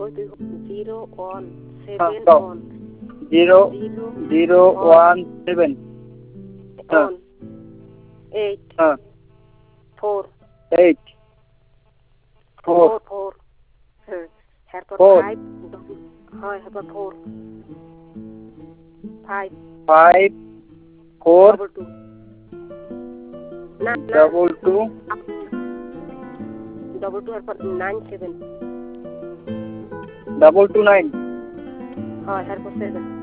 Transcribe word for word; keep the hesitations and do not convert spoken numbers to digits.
ওই তুই zero one হ্যাঁ, সেভেন দাও। One zero zero zero one seven হ্যাঁ ওয়ান এইট হ্যাঁ four eight four four four হ্যাঁ এরপর Four. ফাইভ হয় এরপর four five five four double two না না ডবল টু ডবল টু এরপর nine seven double two nine হয় এরপর সেভেন